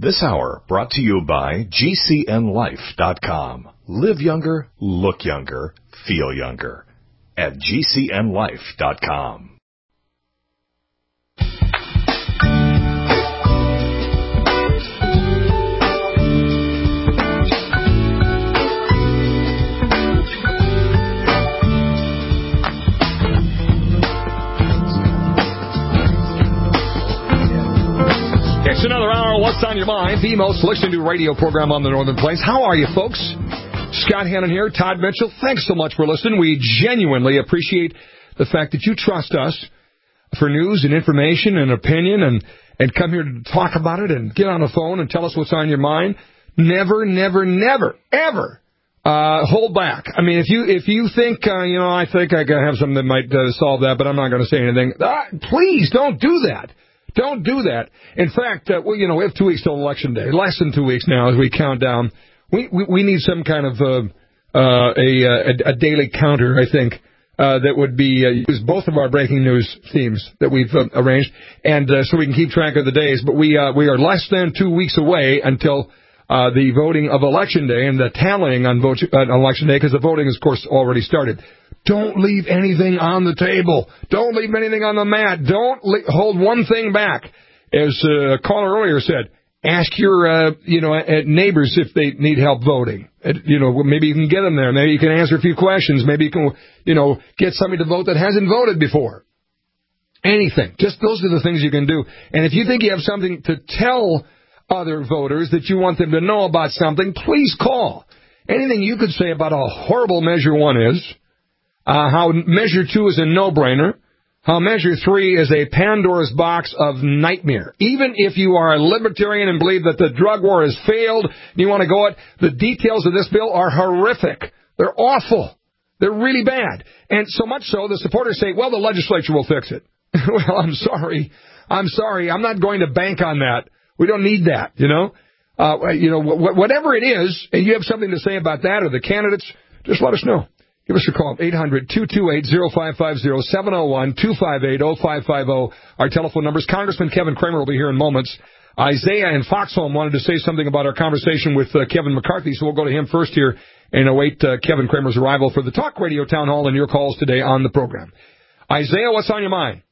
This hour brought to you by GCNLife.com. Live younger, look younger, feel younger at GCNLife.com. It's another hour of What's on Your Mind, the most listened to radio program on the Northern Plains. How are you, folks? Scott Hannon here, Todd Mitchell. Thanks so much for listening. We genuinely appreciate the fact that you trust us for news and information and opinion and come here to talk about it and get on the phone and tell us what's on your mind. Never, ever hold back. I mean, if you think, I think I have something that might solve that, but I'm not going to say anything, please don't do that. Don't do that. In fact, we have 2 weeks till Election Day. Less than 2 weeks now as we count down. We need some kind of a daily counter, I think, that would be use both of our breaking news themes that we've arranged, and so we can keep track of the days. But we are less than 2 weeks away until the voting of Election Day and the tallying on Election Day, because the voting, of course, already started. Don't leave anything on the table. Don't leave anything on the mat. Don't hold one thing back. As a caller earlier said, ask your neighbors if they need help voting. Maybe you can get them there. Maybe you can answer a few questions. Maybe you can, get somebody to vote that hasn't voted before. Anything. Just those are the things you can do. And if you think you have something to tell other voters that you want them to know about something, please call. Anything you could say about how horrible Measure 1 is, how Measure 2 is a no-brainer, how Measure 3 is a Pandora's box of nightmare. Even if you are a libertarian and believe that the drug war has failed, and you want to go it, the details of this bill are horrific. They're awful. They're really bad. And so much so, the supporters say, well, the legislature will fix it. Well, I'm sorry. I'm not going to bank on that. We don't need that, whatever it is, and you have something to say about that or the candidates, just let us know. Give us a call, 800-228-0550, 701-258-0550. Our telephone numbers. Congressman Kevin Cramer will be here in moments. Isaiah in Foxholm wanted to say something about our conversation with Kevin McCarthy, so we'll go to him first here and await Kevin Cramer's arrival for the Talk Radio Town Hall and your calls today on the program. Isaiah, what's on your mind?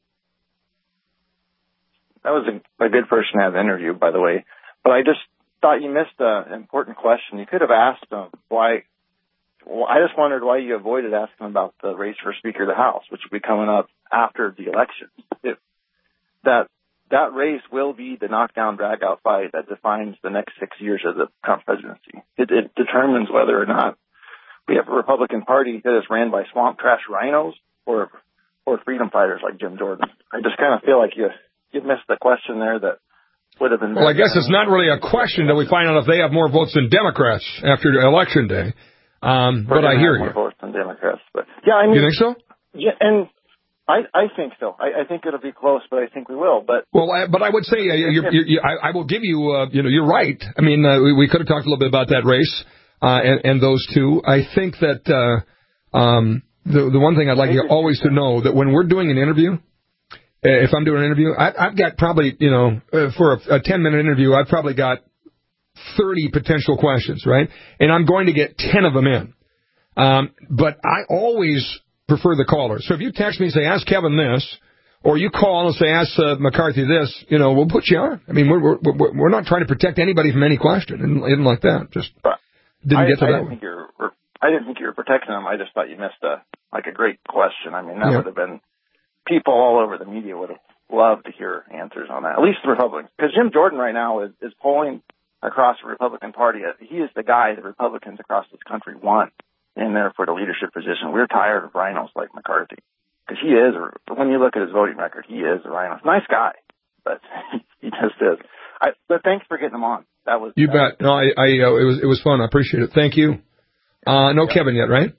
That was a good person to have interviewed, by the way. But I just thought you missed an important question. You could have asked him why. Well, I just wondered why you avoided asking about the race for Speaker of the House, which will be coming up after the election. That race will be the knockdown, drag-out fight that defines the next 6 years of the Trump presidency. It determines whether or not we have a Republican Party that is ran by swamp trash rhinos or freedom fighters like Jim Jordan. I just kind of feel like you missed the question there that would have been... Well, I guess it's not really a question that we find out if they have more votes than Democrats after Election Day. But I hear you. More votes than Democrats. But, yeah, I mean... You think so? Yeah, and I think so. I think it'll be close, but I think we will. But I would say I will give you, you're right. I mean, we could have talked a little bit about that race and those two. I think that the one thing I'd like you always to know that when we're doing an interview, if I'm doing an interview, I've got probably, for a 10-minute interview, I've probably got 30 potential questions, right? And I'm going to get 10 of them in. But I always prefer the caller. So if you text me and say, ask Kevin this, or you call and say, ask McCarthy this, we'll put you on. I mean, we're not trying to protect anybody from any question. Anything like that. Just didn't get to that one. I didn't think you were protecting them. I just thought you missed a great question. I mean, that would have been... People all over the media would have loved to hear answers on that, at least the Republicans. Because Jim Jordan right now is polling across the Republican Party. He is the guy that Republicans across this country want in there for the leadership position. We're tired of rhinos like McCarthy. Because he is, when you look at his voting record, he is a rhino. Nice guy, but he just is. But thanks for getting him on. That was... You bet. No, it was fun. I appreciate it. Thank you. No Kevin yet, right?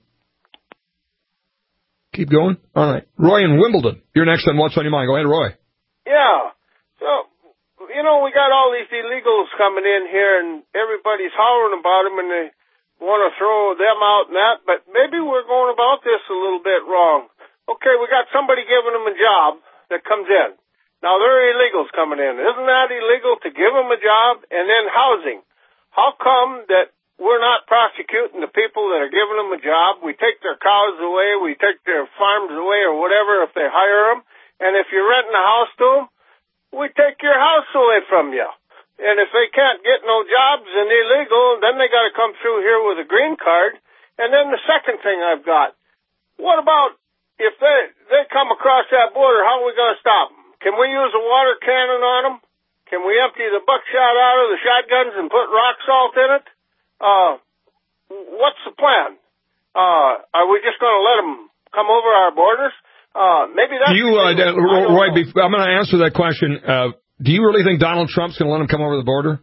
Keep going? All right. Roy in Wimbledon. You're next on What's on Your Mind. Go ahead, Roy. Yeah. So, we got all these illegals coming in here, and everybody's hollering about them, and they want to throw them out and that, but maybe we're going about this a little bit wrong. Okay, we got somebody giving them a job that comes in. Now, there are illegals coming in. Isn't that illegal to give them a job? And then housing. How come that we're not prosecuting the people that are giving them a job? We take their cows away, we take their farms away or whatever if they hire them. And if you're renting a house to them, we take your house away from you. And if they can't get no jobs and illegal, then they got to come through here with a green card. And then the second thing I've got, what about if they come across that border, how are we going to stop them? Can we use a water cannon on them? Can we empty the buckshot out of the shotguns and put rock salt in it? What's the plan? Are we just going to let them come over our borders? Maybe that's... Roy, I'm going to answer that question. Do you really think Donald Trump's going to let them come over the border?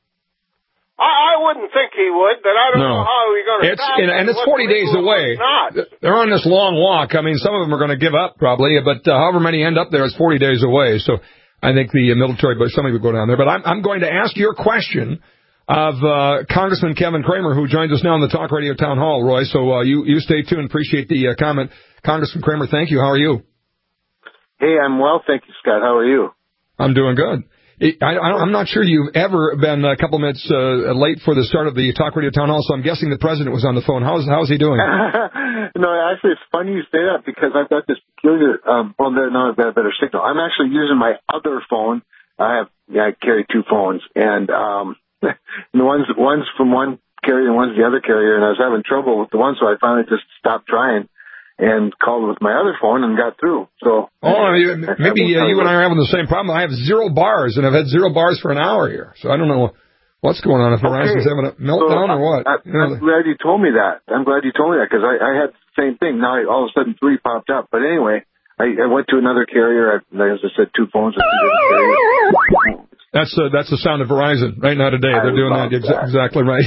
I wouldn't think he would, but I don't know how we're going to stop it. And it's 40 days away. They're on this long walk. I mean, some of them are going to give up probably, but however many end up there, it's 40 days away. So I think the military, but somebody would go down there. But I'm going to ask your question of Congressman Kevin Cramer, who joins us now on the Talk Radio Town Hall, Roy. So you stay tuned. Appreciate the comment. Congressman Cramer, thank you. How are you? Hey, I'm well, thank you, Scott. How are you? I'm doing good. I'm not sure you've ever been a couple minutes late for the start of the Talk Radio Town Hall, so I'm guessing the president was on the phone. How's he doing? No, actually, it's funny you say that because I've got this peculiar, now I've got a better signal. I'm actually using my other phone. I carry two phones, and the one's from one carrier and one's the other carrier, and I was having trouble with the one, so I finally just stopped trying and called with my other phone and got through. So maybe you and I are having the same problem. I have 0 bars, and I've had 0 bars for an hour here. So I don't know what's going on. If Verizon's having a meltdown or what? I'm glad you told me that. Because I had the same thing. Now all of a sudden 3 popped up. But anyway, I went to another carrier. As I said, 2 phones with 2 different carriers. That's the sound of Verizon right now today. They're doing that exactly right.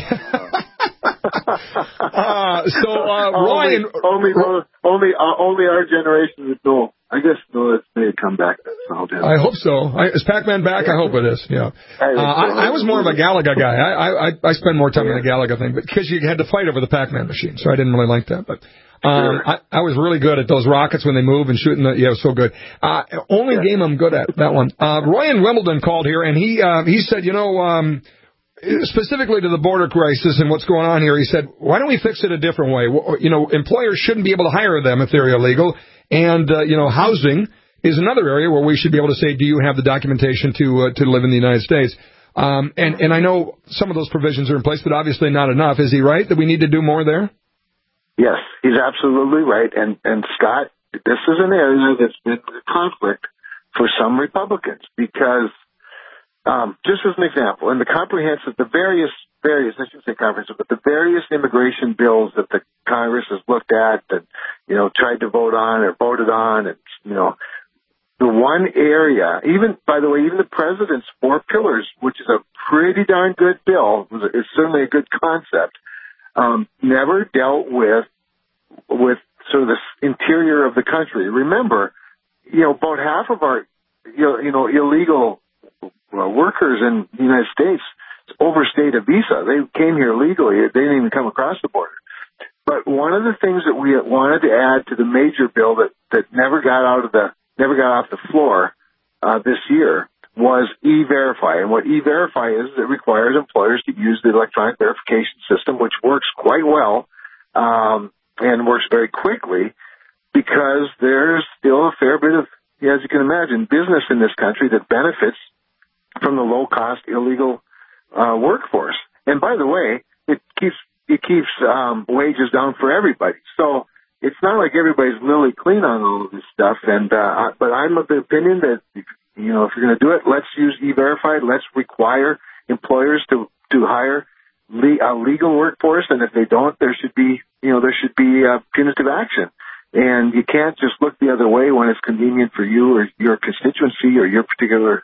Ryan, only our generation would know. I guess it may come back. I hope so. Is Pac-Man back? I hope it is. Yeah. I was more of a Galaga guy. I spend more time in the Galaga thing, but because you had to fight over the Pac-Man machine, so I didn't really like that. But I was really good at those rockets when they move and shooting. It was so good. Only game I'm good at, that one. Roy in Wimbledon called here, and he said, specifically to the border crisis and what's going on here, he said, why don't we fix it a different way? Employers shouldn't be able to hire them if they're illegal. And, housing is another area where we should be able to say, do you have the documentation to live in the United States? And I know some of those provisions are in place, but obviously not enough. Is he right that we need to do more there? Yes, he's absolutely right. And Scott, this is an area that's been a conflict for some Republicans because, just as an example, in the various, I shouldn't say comprehensive, but the various immigration bills that the Congress has looked at and, tried to vote on or voted on, and, the one area, even the president's 4 pillars, which is a pretty darn good bill, is certainly a good concept, never dealt with sort of the interior of the country. Remember, about half of our, illegal workers in the United States overstayed a visa. They came here legally. They didn't even come across the border. But one of the things that we wanted to add to the major bill that never got off the floor this year was E-Verify. And what E-Verify is, it requires employers to use the electronic verification system, which works quite well and works very quickly because there's still a fair bit of, as you can imagine, business in this country that benefits from the low-cost illegal workforce. And by the way, it keeps wages down for everybody. So it's not like everybody's lily clean on all of this stuff. And but I'm of the opinion that if you're going to do it, let's use E-Verify. Let's require employers to hire a legal workforce, and if they don't, there should be punitive action. And you can't just look the other way when it's convenient for you or your constituency or your particular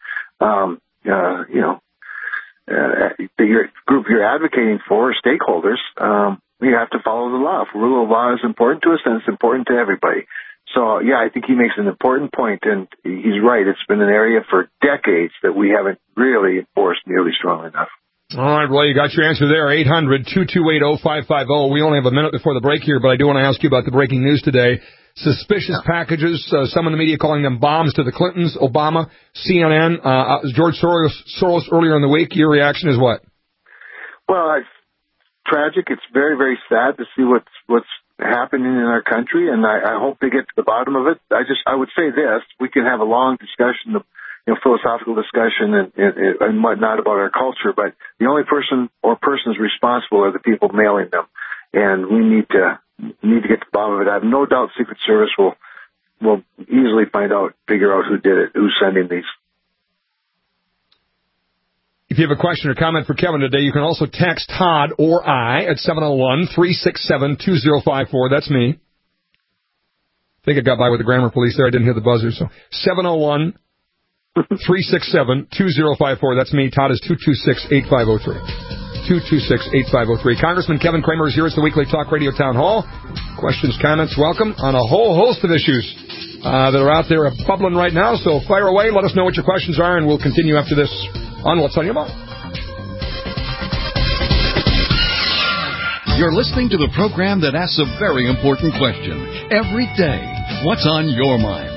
your group you're advocating for, stakeholders. You have to follow the law. Rule of law is important to us, and it's important to everybody. So, yeah, I think he makes an important point, and he's right. It's been an area for decades that we haven't really enforced nearly strong enough. All right, well, you got your answer there, 800-228-0550. We only have a minute before the break here, but I do want to ask you about the breaking news today. suspicious packages, some in the media calling them bombs to the Clintons, Obama, CNN, George Soros earlier in the week. Your reaction is what? Well, it's tragic. It's very, very sad to see what's happening in our country, and I hope they get to the bottom of it. I would say this: we can have a long discussion, philosophical discussion and whatnot about our culture, but the only person or persons responsible are the people mailing them, and we need to get to the bottom of it. I have no doubt Secret Service will easily figure out who did it, who's sending these. If you have a question or comment for Kevin today, you can also text Todd or I at 701-367-2054. That's me. I think I got by with the grammar police there. I didn't hear the buzzer. So 701-367-2054. That's me. Todd is 226-8503. 226-8503. Congressman Kevin Cramer is here. It's the weekly Talk Radio Town Hall. Questions, comments, welcome on a whole host of issues that are out there bubbling right now. So fire away. Let us know what your questions are, and we'll continue after this on What's on Your Mind. You're listening to the program that asks a very important question every day. What's on your mind?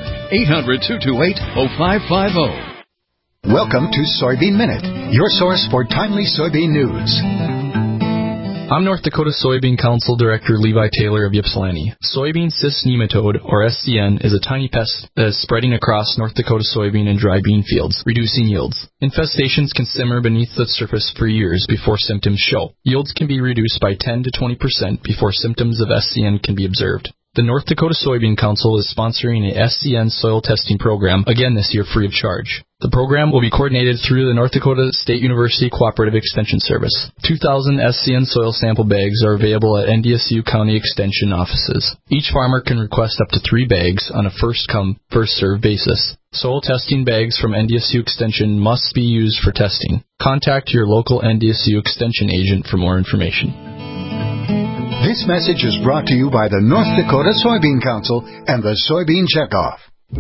800-228-0550. Welcome to Soybean Minute, your source for timely soybean news. I'm North Dakota Soybean Council Director Levi Taylor of Ypsilanti. Soybean cyst nematode, or SCN, is a tiny pest that is spreading across North Dakota soybean and dry bean fields, reducing yields. Infestations can simmer beneath the surface for years before symptoms show. Yields can be reduced by 10 to 20% before symptoms of SCN can be observed. The North Dakota Soybean Council is sponsoring a SCN soil testing program, again this year free of charge. The program will be coordinated through the North Dakota State University Cooperative Extension Service. 2,000 SCN soil sample bags are available at NDSU County Extension offices. Each farmer can request up to 3 bags on a first-come, first-served basis. Soil testing bags from NDSU Extension must be used for testing. Contact your local NDSU Extension agent for more information. This message is brought to you by the North Dakota Soybean Council and the Soybean Checkoff.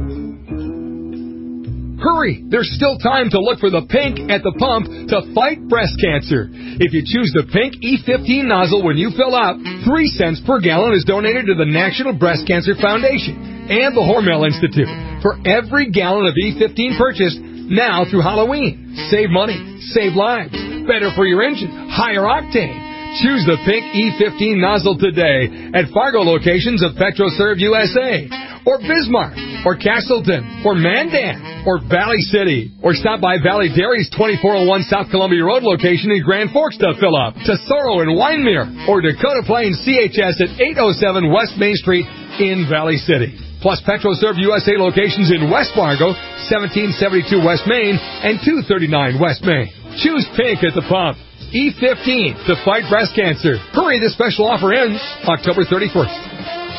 Hurry! There's still time to look for the pink at the pump to fight breast cancer. If you choose the pink E15 nozzle when you fill up, 3 cents per gallon is donated to the National Breast Cancer Foundation and the Hormel Institute for every gallon of E15 purchased now through Halloween. Save money, save lives, better for your engine, higher octane. Choose the pink E15 nozzle today at Fargo locations of PetroServe USA, or Bismarck, or Castleton, or Mandan, or Valley City, or stop by Valley Dairy's 2401 South Columbia Road location in Grand Forks to fill up, Tesoro in Wyndmere, or Dakota Plains CHS at 807 West Main Street in Valley City. Plus PetroServe USA locations in West Fargo, 1772 West Main, and 239 West Main. Choose pink at the pump. E15 to fight breast cancer. Hurry, this special offer ends October 31st.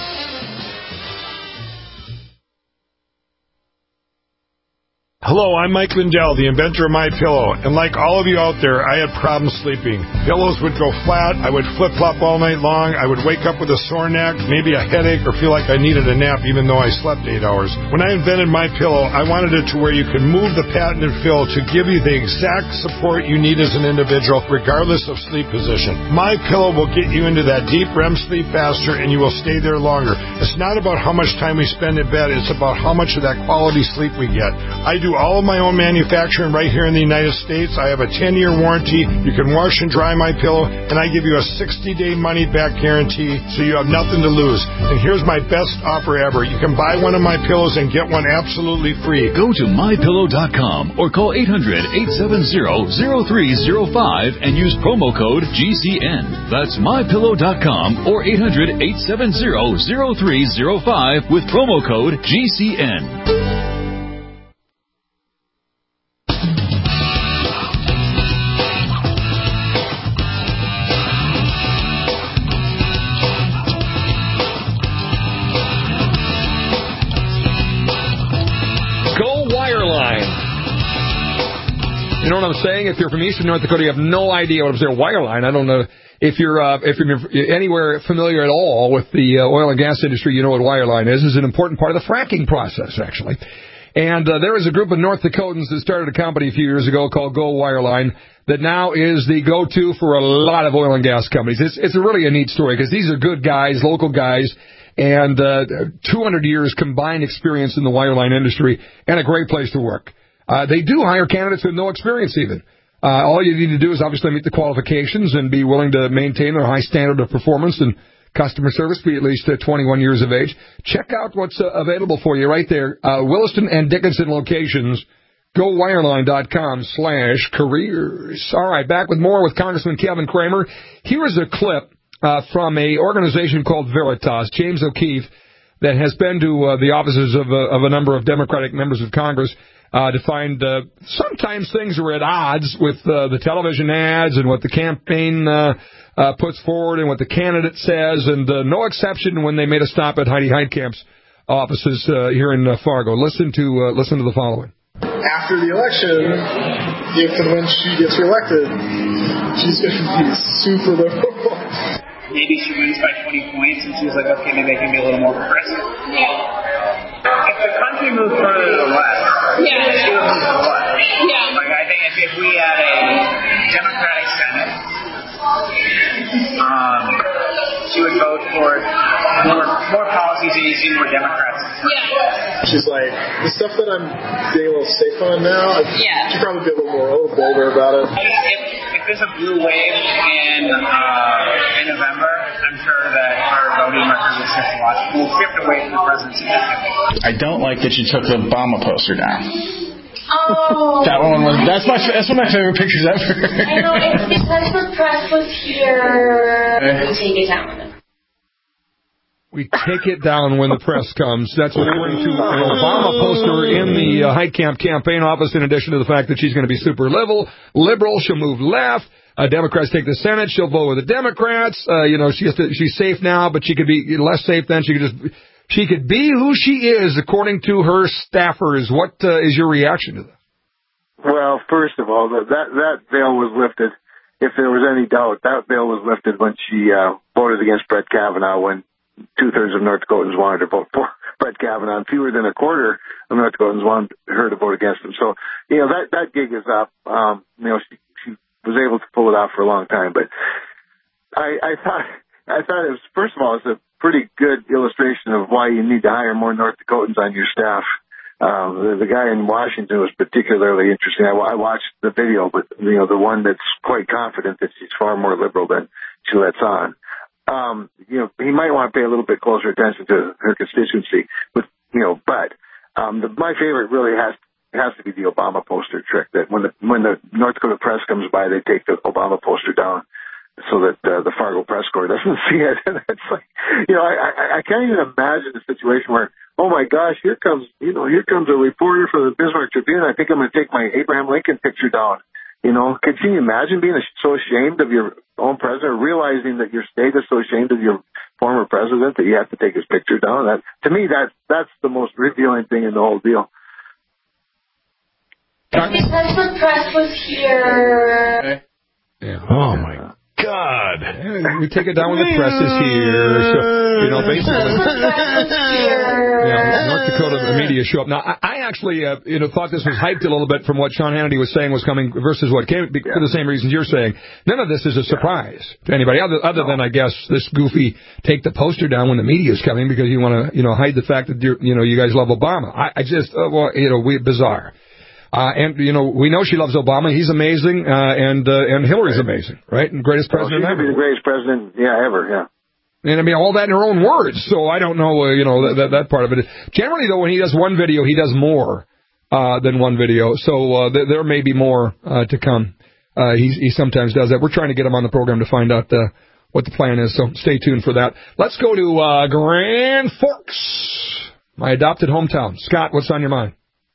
Hello, I'm Mike Lindell, the inventor of MyPillow, and like all of you out there, I had problems sleeping. Pillows would go flat, I would flip-flop all night long, I would wake up with a sore neck, maybe a headache, or feel like I needed a nap even though I slept 8 hours. When I invented MyPillow, I wanted it to where you can move the patented fill to give you the exact support you need as an individual, regardless of sleep position. MyPillow will get you into that deep REM sleep faster, and you will stay there longer. It's not about how much time we spend in bed, it's about how much of that quality sleep we get. I do all of my own manufacturing right here in the United States. I have a 10-year warranty. You can wash and dry my pillow, and I give you a 60-day money-back guarantee, so you have nothing to lose. And here's my best offer ever. You can buy one of my pillows and get one absolutely free. Go to MyPillow.com or call 800-870-0305 and use promo code GCN. That's MyPillow.com or 800-870-0305 with promo code GCN. You know what I'm saying? If you're from Eastern North Dakota, you have no idea what I'm saying. Wireline. I don't know if you're anywhere familiar at all with the oil and gas industry. You know what wireline is. It's an important part of the fracking process, actually. And there is a group of North Dakotans that started a company a few years ago called Go Wireline. that now is the go-to for a lot of oil and gas companies. It's really a neat story because these are good guys, local guys, and 200 years combined experience in the wireline industry and a great place to work. They do hire candidates with no experience even. All you need to do is obviously meet the qualifications and be willing to maintain their high standard of performance and customer service, be at least 21 years of age. Check out what's available for you right there. Williston and Dickinson locations. GoWireline.com/careers. All right, back with more with Congressman Kevin Cramer. Here is a clip from a organization called Veritas, James O'Keefe, that has been to the offices of a number of Democratic members of Congress to find sometimes things are at odds with the television ads and what the campaign puts forward and what the candidate says, and no exception when they made a stop at Heidi Heitkamp's offices here in Fargo. Listen to the following. After the election, when she gets reelected, she's going to be super liberal. Maybe she wins by 20 points, and she's like, okay, maybe I can be a little more progressive. Yeah. If the country moved further to the left, she would move to the left. Yeah. Like, I think if we had a Democratic Senate, she would vote for more policies that you see more Democrats. Yeah. She's like, the stuff that I'm being a little safe on now, she'd probably be a little bolder about it. If there's a blue wave in November, I'm sure that our voting record will shift a lot. We'll shift away from the presidency. I don't like that you took the Obama poster down. Oh. That one was. That's one of my favorite pictures ever. I know, it's because the press was here. We take it down. We take it down when the press comes. That's referring to an Obama poster in the Heitkamp campaign office, in addition to the fact that she's going to be super liberal. She'll move left. Democrats take the Senate. She'll vote with the Democrats. She's safe now, but she could be less safe then. She could be who she is, according to her staffers. What is your reaction to that? Well, first of all, that veil was lifted. If there was any doubt, that veil was lifted when she voted against Brett Kavanaugh, when 2/3 of North Dakotans wanted to vote for Brett Kavanaugh, and fewer than a quarter of North Dakotans wanted her to vote against him. So, that gig is up. She was able to pull it off for a long time. But I thought it was, first of all, it's a pretty good illustration of why you need to hire more North Dakotans on your staff. The guy in Washington was particularly interesting. I watched the video, but the one that's quite confident that she's far more liberal than she lets on. He might want to pay a little bit closer attention to her constituency, but my favorite really has to be the Obama poster trick. That when the North Dakota press comes by, they take the Obama poster down so that the Fargo press corps doesn't see it. And it's like, I can't even imagine a situation where, oh my gosh, here comes a reporter for the Bismarck Tribune. I think I'm going to take my Abraham Lincoln picture down. Could you imagine being so ashamed of your own president, realizing that your state is so ashamed of your former president that you have to take his picture down? To me, that's the most revealing thing in the whole deal. It's because the press was here. Yeah. Oh my God! We take it down when the press is here. So basically, North Dakota media show up. Now, I actually thought this was hyped a little bit from what Sean Hannity was saying was coming versus what came for the same reasons you're saying. None of this is a surprise to anybody other than, I guess, this goofy take the poster down when the media is coming because you want to hide the fact that you guys love Obama. Bizarre. And we know she loves Obama. He's amazing, and Hillary's amazing, right? And greatest president ever. She's the greatest president, ever, yeah. And I mean, all that in her own words. So I don't know, that part of it. Generally, though, when he does one video, he does more than one video. So there may be more to come. He sometimes does that. We're trying to get him on the program to find out what the plan is. So stay tuned for that. Let's go to Grand Forks, my adopted hometown. Scott, what's on your mind?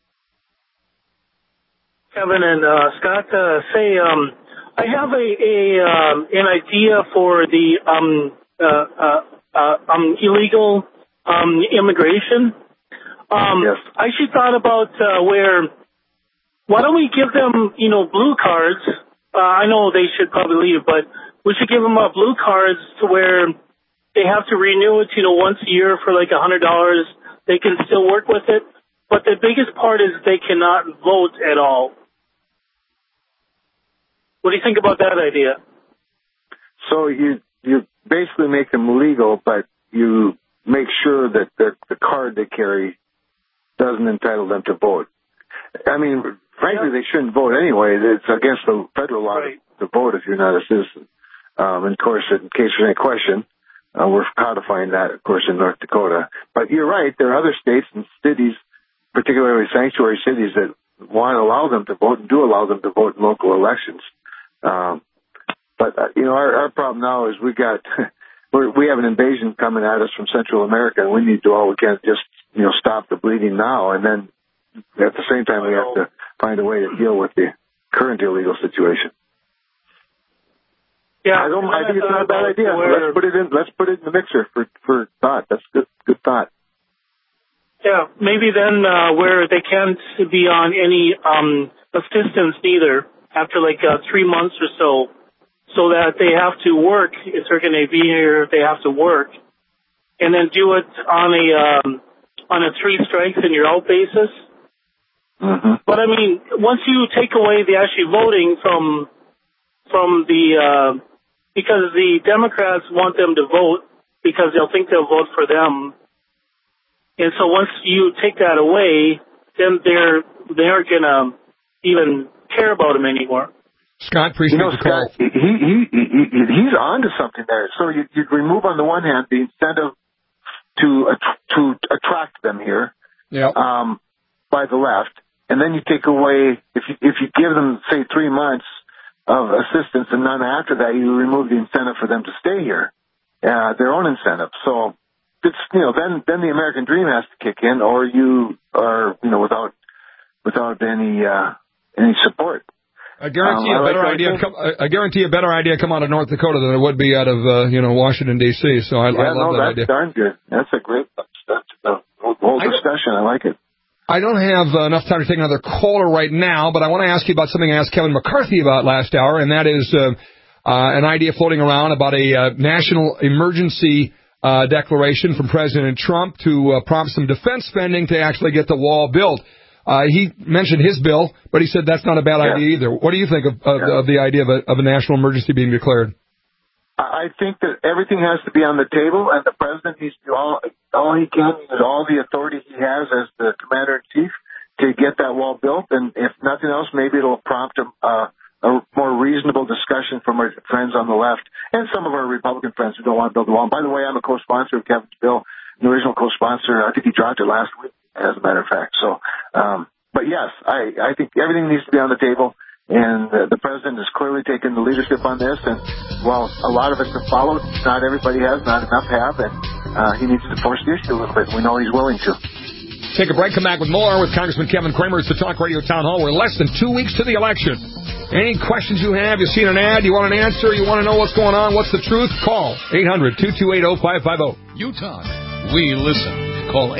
Kevin and Scott, I have an idea for the illegal immigration. Yes. I actually thought about why don't we give them, blue cards? I know they should probably leave, but we should give them blue cards to where they have to renew it, once a year for like $100. They can still work with it, but the biggest part is they cannot vote at all. What do you think about that idea? So you basically make them legal, but you make sure that the card they carry doesn't entitle them to vote. I mean, frankly, they shouldn't vote anyway. It's against the federal law to vote if you're not a citizen. And of course, in case there's any question, we're codifying that, of course, in North Dakota. But you're right, there are other states and cities, particularly sanctuary cities, that want to allow them to vote and do allow them to vote in local elections. But our problem now is we have an invasion coming at us from Central America, and we need to do all we can to just, stop the bleeding now. And then at the same time, we have to find a way to deal with the current illegal situation. Yeah, I think it's not a bad idea. Let's put it in the mixer for thought. That's good thought. Yeah, maybe then where they can't be on any assistance neither after 3 months or so that they have to work if they're going to be here. They have to work, and then do it on a 3 strikes and you're out basis. Mm-hmm. But I mean, once you take away the actually voting from the because the Democrats want them to vote because they'll think they'll vote for them. And so once you take that away, then they aren't going to even care about them anymore. Scott, appreciate the call. Scott, he's on to something there. So you'd remove, on the one hand, the incentive to attract them here by the left, and then you take away, if you give them, say, 3 months of assistance and none after that, you remove the incentive for them to stay here, their own incentive. So it's, then the American dream has to kick in, or you are, without any support. I guarantee a better idea come out of North Dakota than it would be out of Washington D.C. So I love that idea. That's darn good. That's a great whole discussion. I like it. I don't have enough time to take another caller right now, but I want to ask you about something I asked Kevin McCarthy about last hour, and that is an idea floating around about a national emergency declaration from President Trump to prompt some defense spending to actually get the wall built. He mentioned his bill, but he said that's not a bad idea either. What do you think of the idea of a national emergency being declared? I think that everything has to be on the table, and the president needs to do all he can, use all the authority he has as the commander-in-chief to get that wall built. And if nothing else, maybe it'll prompt a more reasonable discussion from our friends on the left and some of our Republican friends who don't want to build the wall. And by the way, I'm a co-sponsor of Kevin's bill, the original co-sponsor. I think he dropped it last week, as a matter of fact. So, but yes, I think everything needs to be on the table. And the president has clearly taken the leadership on this. And while a lot of us have followed, not everybody has, not enough have. And he needs to force the issue a little bit. We know he's willing to. Take a break, come back with more with Congressman Kevin Cramer. It's the Talk Radio Town Hall. We're less than 2 weeks to the election. Any questions you have, you've seen an ad, you want an answer, you want to know what's going on, what's the truth, call 800-228-0550. You talk, we listen. Call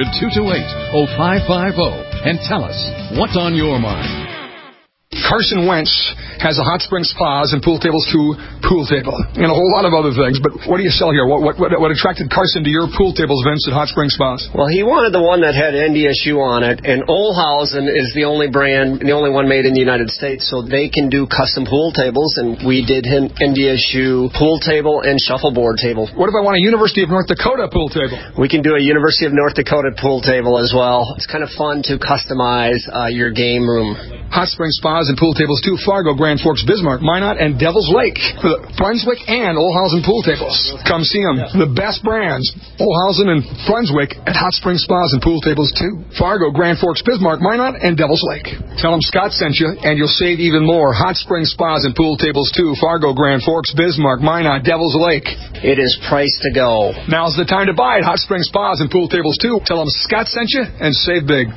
800-228-0550 and tell us what's on your mind. Carson Wentz has a hot spring spas and pool tables to pool table and a whole lot of other things. But what do you sell here? What attracted Carson to your pool tables, Vince, at Hot Spring Spas? Well, he wanted the one that had NDSU on it, and Olhausen is the only brand, the only one made in the United States, so they can do custom pool tables, and we did him NDSU pool table and shuffleboard table. What if I want a University of North Dakota pool table? We can do a University of North Dakota pool table as well. It's kind of fun to customize your game room. Hot Spring Spas and pool tables too. Fargo, Grand Forks, Bismarck, Minot, and Devil's Lake. Brunswick and Olhausen pool tables. Come see them. The best brands. Olhausen and Brunswick at Hot Spring Spas and pool tables too. Fargo, Grand Forks, Bismarck, Minot, and Devil's Lake. Tell them Scott sent you, and you'll save even more. Hot Spring Spas and pool tables too. Fargo, Grand Forks, Bismarck, Minot, Devil's Lake. It is priced to go. Now's the time to buy it. Hot Spring Spas and pool tables too. Tell them Scott sent you, and save big.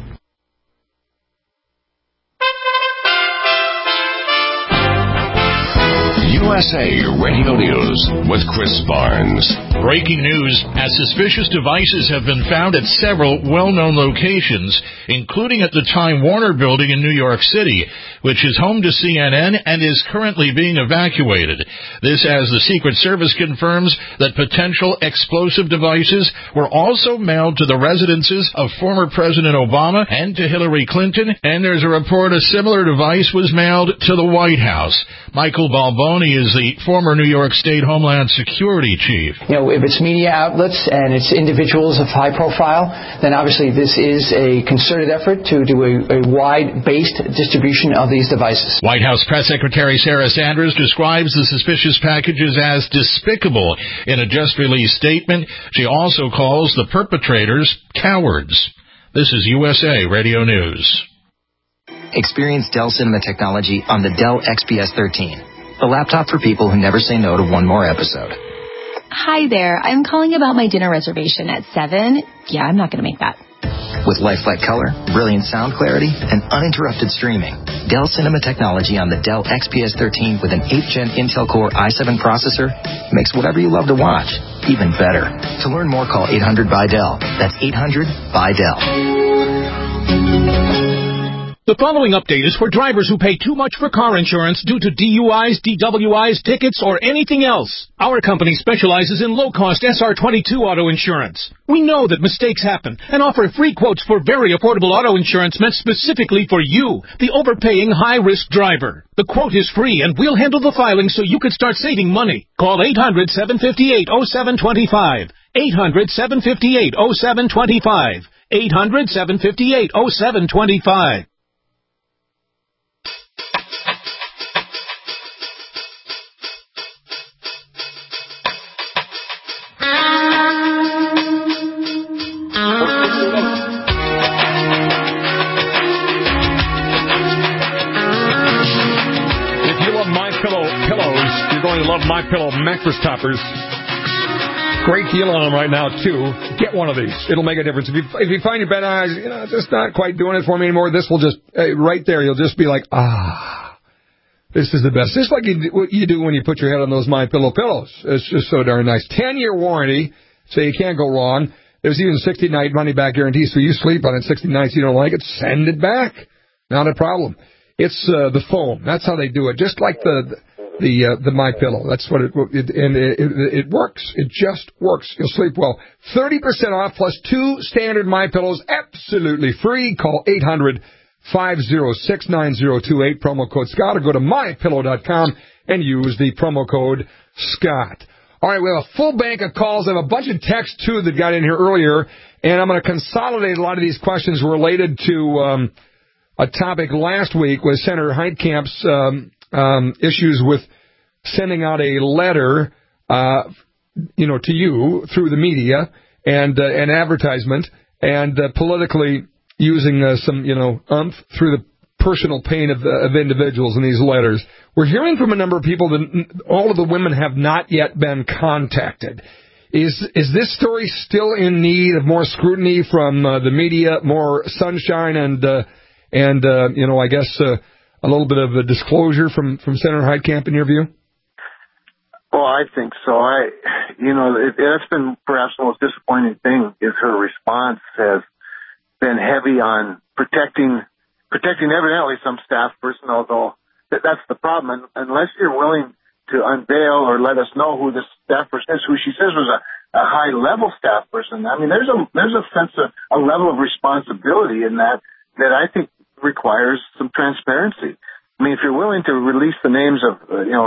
USA Radio News with Chris Barnes. Breaking news, as suspicious devices have been found at several well-known locations, including at the Time Warner building in New York City, which is home to CNN and is currently being evacuated. This as the Secret Service confirms that potential explosive devices were also mailed to the residences of former President Obama and to Hillary Clinton, and there's a report a similar device was mailed to the White House. Michael Balboni is the former New York State Homeland Security chief. If it's media outlets and it's individuals of high profile, then obviously this is a concerted effort to do a wide-based distribution of these devices. White House Press Secretary Sarah Sanders describes the suspicious packages as despicable in a just-released statement. She also calls the perpetrators cowards. This is USA Radio News. Experience Dell Cinema technology on the Dell XPS 13, the laptop for people who never say no to one more episode. Hi there. I'm calling about my dinner reservation at 7. Yeah, I'm not going to make that. With lifelike color, brilliant sound clarity, and uninterrupted streaming, Dell Cinema technology on the Dell XPS 13 with an 8th Gen Intel Core i7 processor makes whatever you love to watch even better. To learn more, call 800-BY-DELL. That's 800-BY-DELL. The following update is for drivers who pay too much for car insurance due to DUIs, DWIs, tickets, or anything else. Our company specializes in low-cost SR22 auto insurance. We know that mistakes happen and offer free quotes for very affordable auto insurance meant specifically for you, the overpaying high-risk driver. The quote is free and we'll handle the filing so you can start saving money. Call 800-758-0725. 800-758-0725. 800-758-0725. Love MyPillow mattress toppers. Great deal on them right now, too. Get one of these. It'll make a difference. If you find your bed eyes, just not quite doing it for me anymore, this will just, right there, you'll just be like, this is the best. Just like what you do when you put your head on those MyPillow pillows. It's just so darn nice. 10-year warranty, so you can't go wrong. There's even 60-night money-back guarantee, so you sleep on it 60 nights, you don't like it, send it back. Not a problem. It's the foam. That's how they do it. Just like the MyPillow. That's what it works. It just works. You'll sleep well. 30% off plus 2 standard MyPillows absolutely free. Call 800-506-9028. Promo code Scott, or go to mypillow.com and use the promo code Scott. All right, we have a full bank of calls. I have a bunch of texts, too, that got in here earlier, and I'm going to consolidate a lot of these questions related to a topic last week with Senator Heitkamp's issues with sending out a letter, to you through the media and an advertisement, and politically using some, umph through the personal pain of individuals in these letters. We're hearing from a number of people that all of the women have not yet been contacted. Is this story still in need of more scrutiny from the media, more sunshine, and I guess a little bit of a disclosure from Senator Heitkamp in your view? Well, I think so. That's been perhaps the most disappointing thing is her response has been heavy on protecting evidently some staff person, although that's the problem. Unless you're willing to unveil or let us know who this staff person is, who she says was a high-level staff person, I mean, there's a sense of a level of responsibility in that I think requires some transparency. I mean, if you're willing to release the names of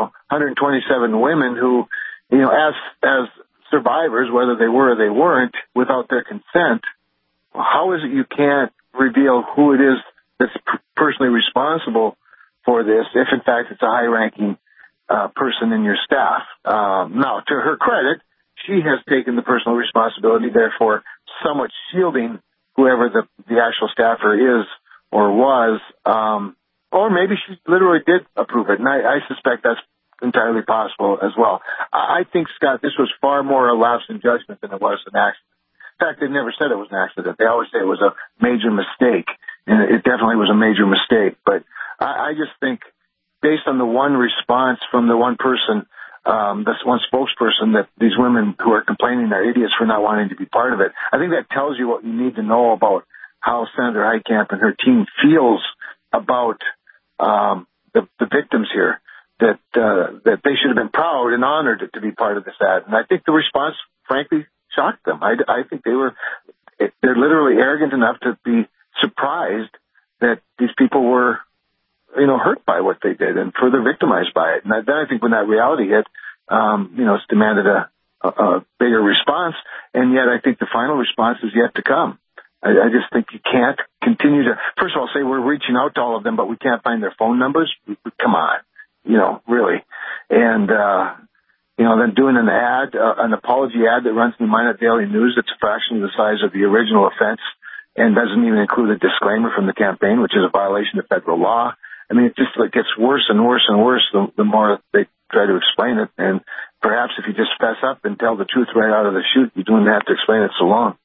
127 women who, as survivors, whether they were or they weren't, without their consent, how is it you can't reveal who it is that's personally responsible for this, if in fact it's a high-ranking person in your staff? Now, to her credit, she has taken the personal responsibility, therefore somewhat shielding whoever the actual staffer is or was, or maybe she literally did approve it, and I suspect that's entirely possible as well. I think, Scott, this was far more a lapse in judgment than it was an accident. In fact, they never said it was an accident. They always say it was a major mistake, and it definitely was a major mistake. But I just think, based on the one response from the one person, this one spokesperson, that these women who are complaining are idiots for not wanting to be part of it. I think that tells you what you need to know about how Senator Heitkamp and her team feels about the victims here. That they should have been proud and honored to be part of this ad. And I think the response, frankly, shocked them. I think they're literally arrogant enough to be surprised that these people were, hurt by what they did and further victimized by it. And then I think when that reality hit, it's demanded a bigger response. And yet I think the final response is yet to come. I just think you can't continue to, first of all, say we're reaching out to all of them, but we can't find their phone numbers. Come on, really. And, then doing an ad, an apology ad that runs in the Minot Daily News that's a fraction of the size of the original offense and doesn't even include a disclaimer from the campaign, which is a violation of federal law. I mean, it just gets worse and worse and worse the more they try to explain it. And perhaps if you just fess up and tell the truth right out of the chute, you don't have to explain it so long.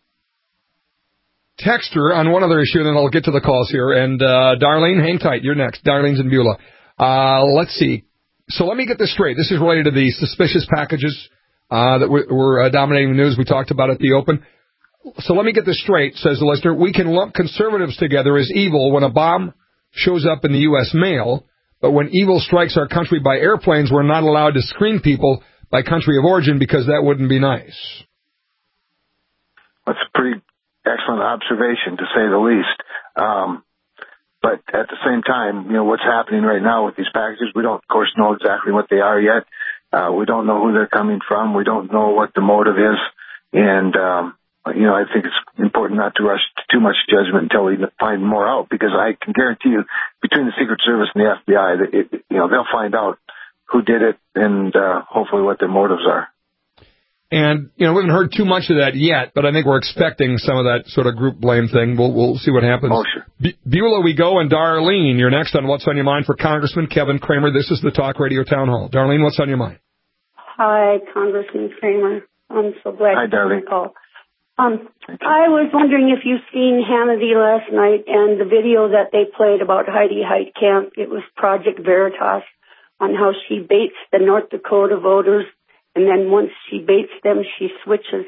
Texter on one other issue, and then I'll get to the calls here. And Darlene, hang tight. You're next. Darlene's in Beulah. Let's see. So let me get this straight. This is related to the suspicious packages that were dominating the news. We talked about at the open. So let me get this straight, says the listener. We can lump conservatives together as evil when a bomb shows up in the U.S. mail, but when evil strikes our country by airplanes, we're not allowed to screen people by country of origin because that wouldn't be nice. That's a pretty excellent observation, to say the least. But at the same time, what's happening right now with these packages, we don't, of course, know exactly what they are yet. We don't know who they're coming from. We don't know what the motive is. And, I think it's important not to rush to too much judgment until we find more out, because I can guarantee you between the Secret Service and the FBI that, they'll find out who did it and hopefully what their motives are. And, we haven't heard too much of that yet, but I think we're expecting some of that sort of group blame thing. We'll see what happens. Oh, sure. Beulah we go, and Darlene, you're next on What's on Your Mind for Congressman Kevin Cramer. This is the Talk Radio Town Hall. Darlene, what's on your mind? Hi, Congressman Cramer. I'm so glad Hi, Darlene. you called. I was wondering if you've seen Hannity last night and the video that they played about Heidi Heitkamp. It was Project Veritas, on how she baits the North Dakota voters. And then once she baits them, she switches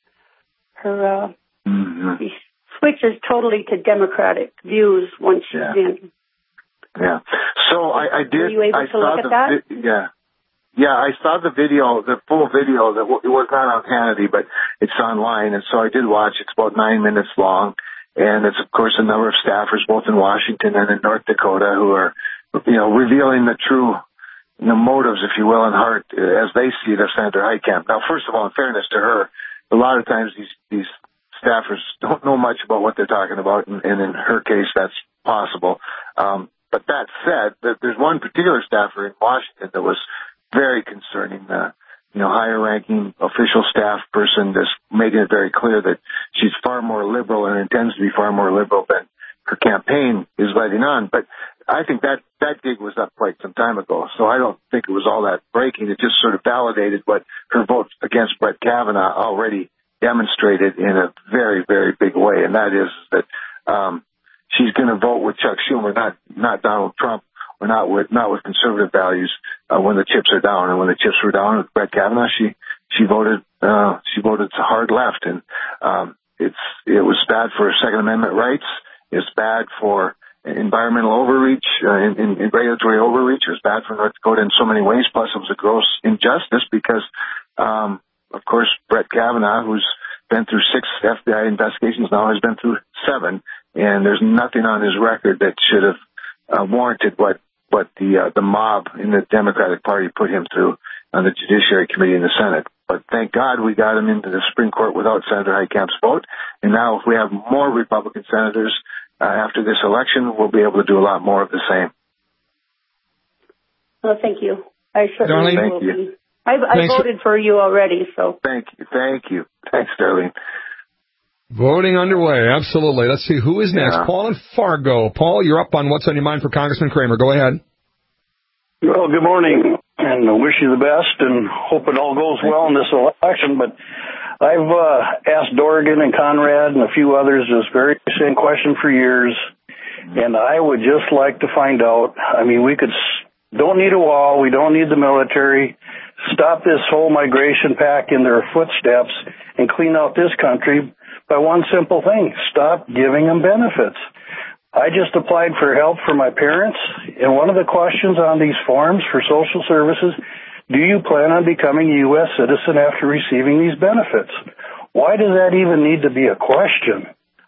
she switches totally to Democratic views once she's in. Yeah. So I did. Were you able to look at that? Yeah, I saw the video, the full video. It was not on Hannity, but it's online. And so I did watch. It's about 9 minutes long. And it's, of course, a number of staffers, both in Washington and in North Dakota, who are, revealing the true motives, if you will, and heart as they see it of Senator Heitkamp. Now, first of all, in fairness to her, a lot of times these staffers don't know much about what they're talking about, and in her case, that's possible. But that said, there's one particular staffer in Washington that was very concerning. Higher-ranking official staff person, just making it very clear that she's far more liberal and intends to be far more liberal than her campaign is letting on. But I think that gig was up quite some time ago, so I don't think it was all that breaking. It just sort of validated what her vote against Brett Kavanaugh already demonstrated in a very, very big way, and that is that she's going to vote with Chuck Schumer, not Donald Trump, or not with conservative values when the chips are down. And when the chips were down with Brett Kavanaugh, she voted hard left, and it was bad for Second Amendment rights. It's bad for environmental overreach, in regulatory overreach. It was bad for North Dakota in so many ways. Plus, it was a gross injustice because, of course, Brett Kavanaugh, who's been through 6 FBI investigations now, has been through 7, and there's nothing on his record that should have warranted what the mob in the Democratic Party put him through on the Judiciary Committee in the Senate. But thank God we got him into the Supreme Court without Senator Heitkamp's vote. And now if we have more Republican senators after this election, we'll be able to do a lot more of the same. Well, thank you. I certainly will be. I voted for you already, so. Thank you. Thanks, Darlene. Voting underway, absolutely. Let's see, who is next? Yeah. Paul in Fargo. Paul, you're up on What's on Your Mind for Congressman Cramer. Go ahead. Well, good morning, and I wish you the best, and hope it all goes well in this election. But I've asked Dorgan and Conrad and a few others this very same question for years, and I would just like to find out. I mean, we could Don't need a wall. We don't need the military. Stop this whole migration pact in their footsteps and clean out this country by one simple thing. Stop giving them benefits. I just applied for help for my parents, and one of the questions on these forms for social services, do you plan on becoming a U.S. citizen after receiving these benefits? Why does that even need to be a question?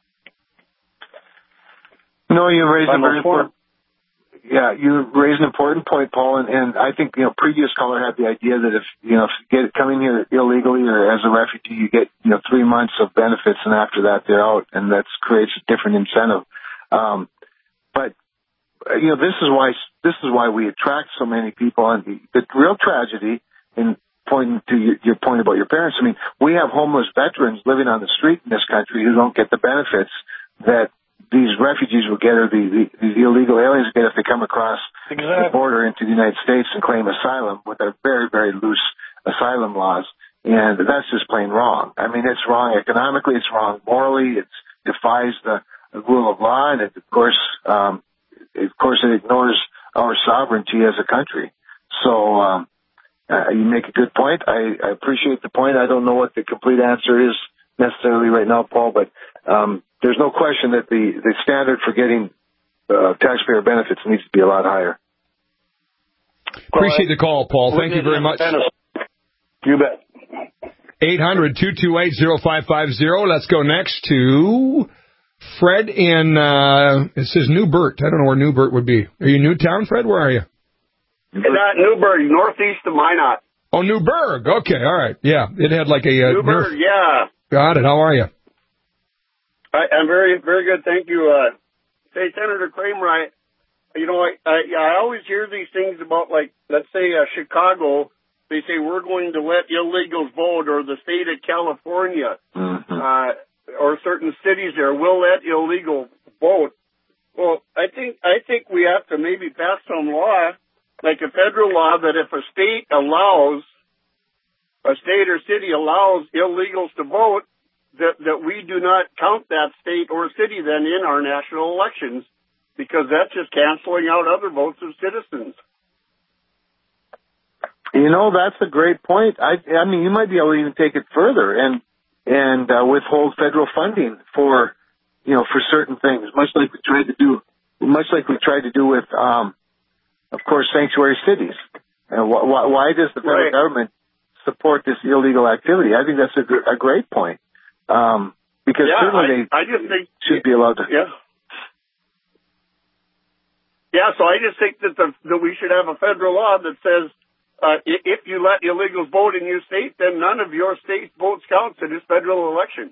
No, you raised a very important. Yeah, you raised an important point, Paul, and I think previous caller had the idea that if you get coming here illegally or as a refugee, you get 3 months of benefits, and after that they're out, and that creates a different incentive. But this is why we attract so many people, and the real tragedy in pointing to your point about your parents. I mean, we have homeless veterans living on the street in this country who don't get the benefits that these refugees will get, or these illegal aliens will get if they come across the border into the United States and claim asylum with our very, very loose asylum laws. And that's just plain wrong. I mean, it's wrong economically, it's wrong morally, it defies the rule of law, and of course it ignores our sovereignty as a country. So you make a good point. I appreciate the point. I don't know what the complete answer is necessarily right now, Paul, but there's no question that the standard for getting taxpayer benefits needs to be a lot higher. Appreciate the call, Paul. Thank you very much. You bet. 800-228-0550. Let's go next to Fred in, it says Newbert. I don't know where Newbert would be. Are you Newtown, Fred? Where are you? Newburgh, northeast of Minot. Oh, Newburgh. Okay, all right. Yeah, it had like a... Newburgh, yeah. Got it. How are you? I'm very, very good, thank you. Say, Senator Kramer, I always hear these things about, like, let's say Chicago, they say we're going to let illegals vote, or the state of California, or certain cities there will let illegal vote. Well, I think we have to maybe pass some law, like a federal law, that if a state or city allows illegals to vote, that we do not count that state or city then in our national elections, because that's just canceling out other votes of citizens. That's a great point. I mean, you might be able to even take it further and withhold federal funding for certain things, much like we tried to do with, of course, sanctuary cities. Why does the federal government support this illegal activity? I think that's a great point. Because certainly I just think should be allowed to. Yeah. Yeah, so I just think that we should have a federal law that says if you let illegals vote in your state, then none of your state votes count in this federal election.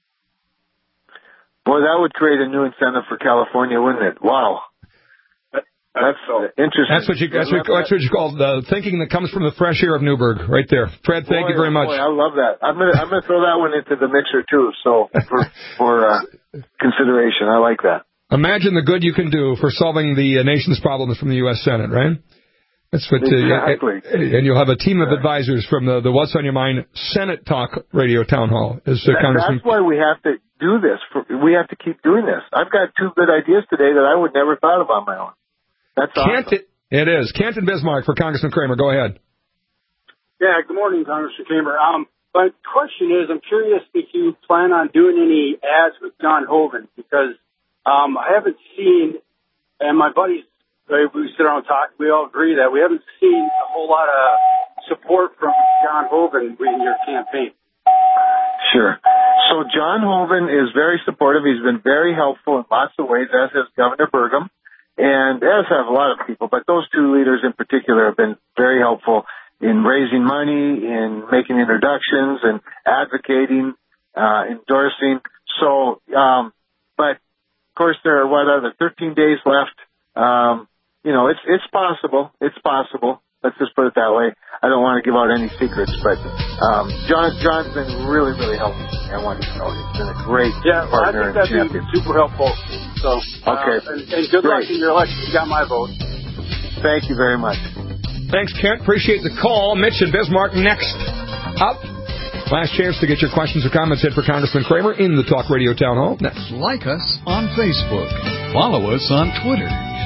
Boy, that would create a new incentive for California, wouldn't it? Wow. That's interesting. That's what you call the thinking that comes from the fresh air of Newburgh, right there. Fred, thank you very much. Boy, I love that. I'm gonna throw that one into the mixer too. So for consideration, I like that. Imagine the good you can do for solving the nation's problems from the U.S. Senate, right? That's what. Exactly. And you'll have a team of advisors from the What's on Your Mind Senate Talk Radio Town Hall. That's why we have to do this. We have to keep doing this. I've got 2 good ideas today that I would never thought of on my own. That's awesome. It is. Canton Bismarck for Congressman Kramer. Go ahead. Yeah, good morning, Congressman Kramer. My question is, I'm curious if you plan on doing any ads with John Hoeven, because I haven't seen, and my buddies, we sit around and talk, we all agree that we haven't seen a whole lot of support from John Hoeven in your campaign. Sure. So John Hoeven is very supportive. He's been very helpful in lots of ways, as has Governor Burgum. And as have a lot of people, but those 2 leaders in particular have been very helpful in raising money, in making introductions, and advocating, endorsing. So, but of course there are 13 days left. It's possible. It's possible. Let's just put it that way. I don't want to give out any secrets, but John's been really, really helpful. I want you to know he's been a great partner and champion. I think that's super helpful. So, okay. And good luck in your election. You got my vote. Thank you very much. Thanks, Kent. Appreciate the call. Mitch and Bismarck next up. Last chance to get your questions or comments in for Congressman Kramer in the Talk Radio Town Hall. Next. Like us on Facebook. Follow us on Twitter.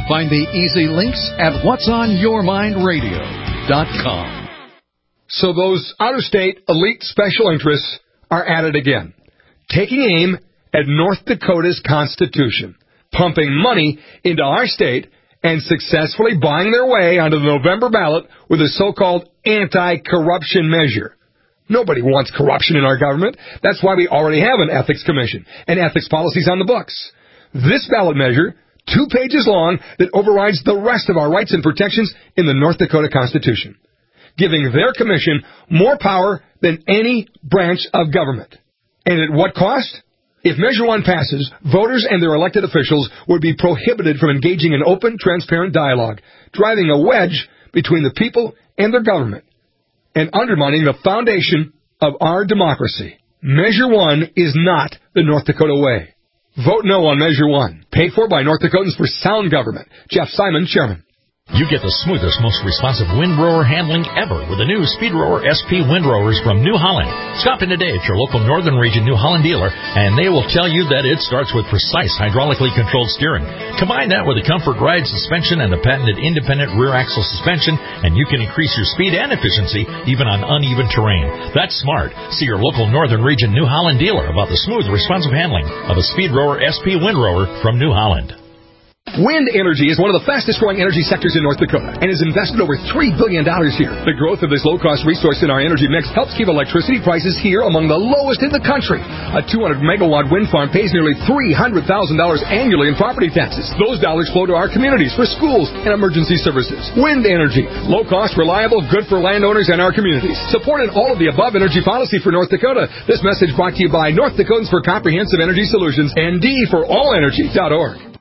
Find the easy links at whatsonyourmindradio.com. So those out-of-state elite special interests are at it again, taking aim at North Dakota's Constitution, pumping money into our state, and successfully buying their way onto the November ballot with a so-called anti-corruption measure. Nobody wants corruption in our government. That's why we already have an ethics commission and ethics policies on the books. This ballot measure, 2 pages long, that overrides the rest of our rights and protections in the North Dakota Constitution, giving their commission more power than any branch of government. And at what cost? If Measure 1 passes, voters and their elected officials would be prohibited from engaging in open, transparent dialogue, driving a wedge between the people and their government, and undermining the foundation of our democracy. Measure 1 is not the North Dakota way. Vote no on Measure 1. Paid for by North Dakotans for Sound Government. Jeff Simon, Chairman. You get the smoothest, most responsive windrower handling ever with the new Speedrower SP windrowers from New Holland. Stop in today at your local Northern Region New Holland dealer, and they will tell you that it starts with precise hydraulically controlled steering. Combine that with a Comfort Ride suspension and the patented independent rear axle suspension, and you can increase your speed and efficiency even on uneven terrain. That's smart. See your local Northern Region New Holland dealer about the smooth, responsive handling of a Speedrower SP windrower from New Holland. Wind energy is one of the fastest-growing energy sectors in North Dakota and has invested over $3 billion here. The growth of this low-cost resource in our energy mix helps keep electricity prices here among the lowest in the country. A 200-megawatt wind farm pays nearly $300,000 annually in property taxes. Those dollars flow to our communities for schools and emergency services. Wind energy, low-cost, reliable, good for landowners and our communities. Supporting all of the above energy policy for North Dakota. This message brought to you by North Dakotans for Comprehensive Energy Solutions and D4AllEnergy.org.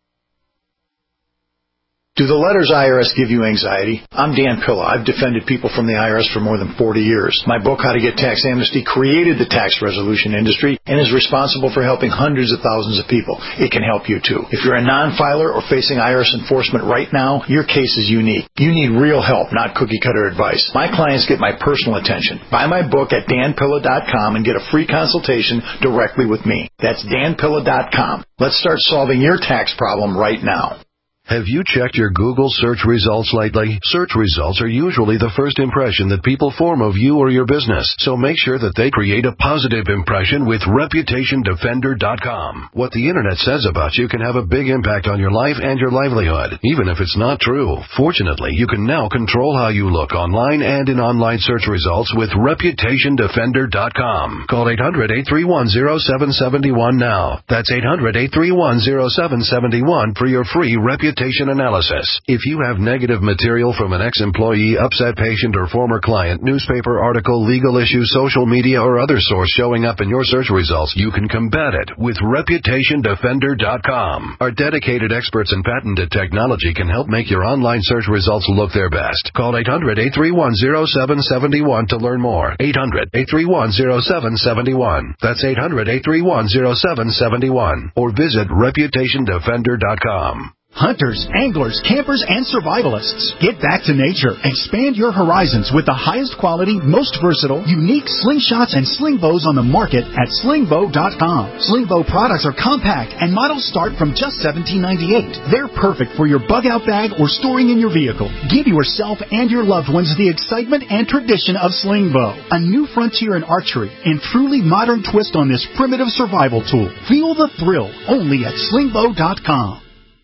Do the letters IRS give you anxiety? I'm Dan Pilla. I've defended people from the IRS for more than 40 years. My book, How to Get Tax Amnesty, created the tax resolution industry and is responsible for helping hundreds of thousands of people. It can help you, too. If you're a non-filer or facing IRS enforcement right now, your case is unique. You need real help, not cookie-cutter advice. My clients get my personal attention. Buy my book at danpilla.com and get a free consultation directly with me. That's danpilla.com. Let's start solving your tax problem right now. Have you checked your Google search results lately? Search results are usually the first impression that people form of you or your business, so make sure that they create a positive impression with ReputationDefender.com. What the Internet says about you can have a big impact on your life and your livelihood, even if it's not true. Fortunately, you can now control how you look online and in online search results with ReputationDefender.com. Call 800-831-0771 now. That's 800-831-0771 for your free reputation analysis. If you have negative material from an ex-employee, upset patient, or former client, newspaper article, legal issue, social media, or other source showing up in your search results, you can combat it with ReputationDefender.com. Our dedicated experts in patented technology can help make your online search results look their best. Call 800-831-0771 to learn more. 800-831-0771. That's 800-831-0771. Or visit ReputationDefender.com. Hunters, anglers, campers, and survivalists. Get back to nature. Expand your horizons with the highest quality, most versatile, unique slingshots and sling bows on the market at slingbow.com. Slingbow products are compact and models start from just $17.98. They're perfect for your bug-out bag or storing in your vehicle. Give yourself and your loved ones the excitement and tradition of Slingbow, a new frontier in archery and truly modern twist on this primitive survival tool. Feel the thrill only at slingbow.com.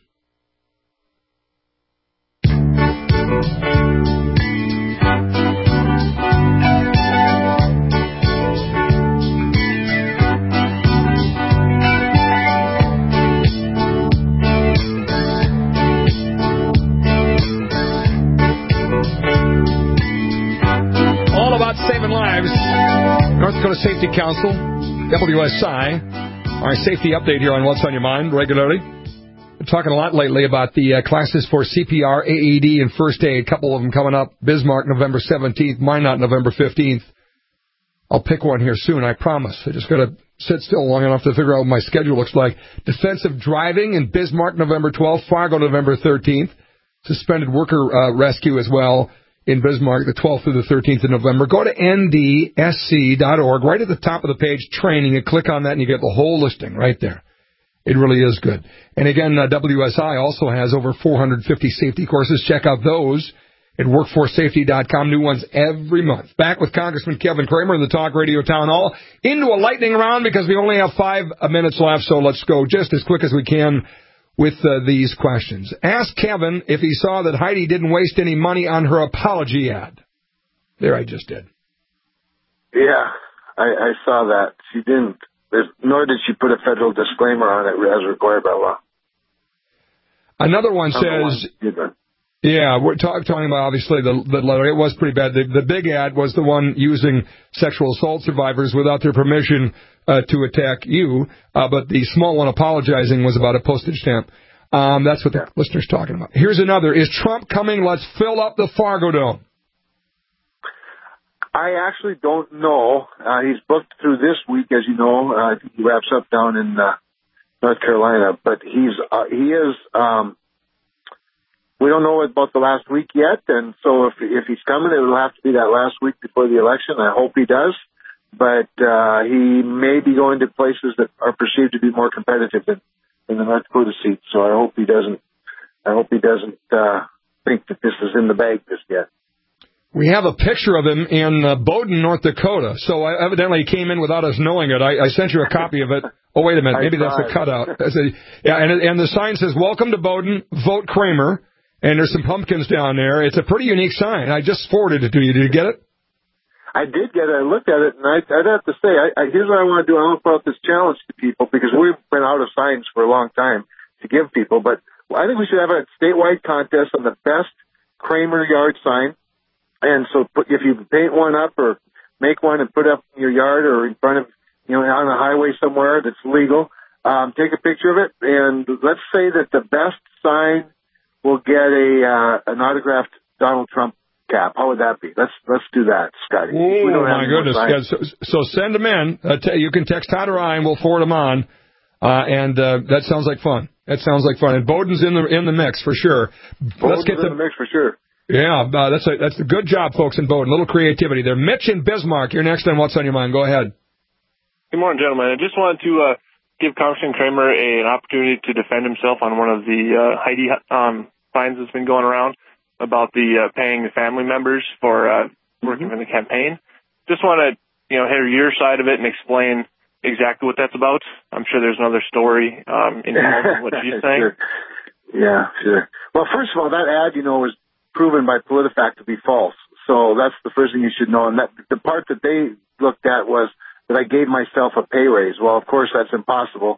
Saving lives. North Dakota Safety Council, WSI, our safety update here on What's on Your Mind regularly. We're talking a lot lately about the classes for CPR, AED, and first aid. A couple of them coming up. Bismarck, November 17th. Minot, November 15th. I'll pick one here soon, I promise. I just got to sit still long enough to figure out what my schedule looks like. Defensive driving in Bismarck, November 12th. Fargo, November 13th. Suspended worker rescue as well in Bismarck, the 12th through the 13th of November. Go to ndsc.org. Right at the top of the page, training, and click on that, and you get the whole listing right there. It really is good. And again, WSI also has over 450 safety courses. Check out those at workforcesafety.com. New ones every month. Back with Congressman Kevin Cramer in the Talk Radio Town Hall. Into a lightning round because we only have 5 minutes left, so let's go just as quick as we can with these questions. Ask Kevin if he saw that Heidi didn't waste any money on her apology ad. There, I just did. Yeah, I saw that. She didn't. Nor did she put a federal disclaimer on it as required by law. Another one says, yeah, we're talking about, obviously, the letter. It was pretty bad. The big ad was the one using sexual assault survivors without their permission to attack you, but the small one apologizing was about a postage stamp. That's what the listener's talking about. Here's another. Is Trump coming? Let's fill up the Fargo Dome. I actually don't know. He's booked through this week, as you know. I think he wraps up down in North Carolina. But he is. We don't know about the last week yet, and so if he's coming, it will have to be that last week before the election. I hope he does. But he may be going to places that are perceived to be more competitive than in the North Dakota seat. So I hope he doesn't. Think that this is in the bag just yet. We have a picture of him in Bowdoin, North Dakota. So evidently he came in without us knowing it. I sent you a copy of it. Oh, wait a minute. Maybe that's a cutout. Yeah, and the sign says, "Welcome to Bowdoin, vote Cramer." And there's some pumpkins down there. It's a pretty unique sign. I just forwarded it to you. Did you get it? I did get it. I looked at it, and I'd have to say, here's what I want to do. I want to put out this challenge to people because we've been out of signs for a long time to give people. But I think we should have a statewide contest on the best Cramer yard sign. And so if you paint one up or make one and put it up in your yard or in front of, on a highway somewhere that's legal, take a picture of it. And let's say that the best sign will get an autographed Donald Trump cap. How would that be? Let's do that, Scotty. Oh, my goodness. Yeah, so send them in. You can text Todd or I, and we'll forward them on. And that sounds like fun. And Bowdoin's in the mix for sure. Let's get in the mix for sure. Yeah, that's a good job, folks in Bowdoin. A little creativity there. Mitch in Bismarck, you're next on What's on Your Mind. Go ahead. Good morning, gentlemen. I just wanted to give Congressman Cramer an opportunity to defend himself on one of the Heidi fines that's been going around about the paying the family members for working for the campaign. Just want to hear your side of it and explain exactly what that's about. I'm sure there's another story involved in what she's saying. Sure. Yeah, sure. Well, first of all, that ad, was proven by PolitiFact to be false. So that's the first thing you should know. And that the part that they looked at was that I gave myself a pay raise. Well, of course, that's impossible.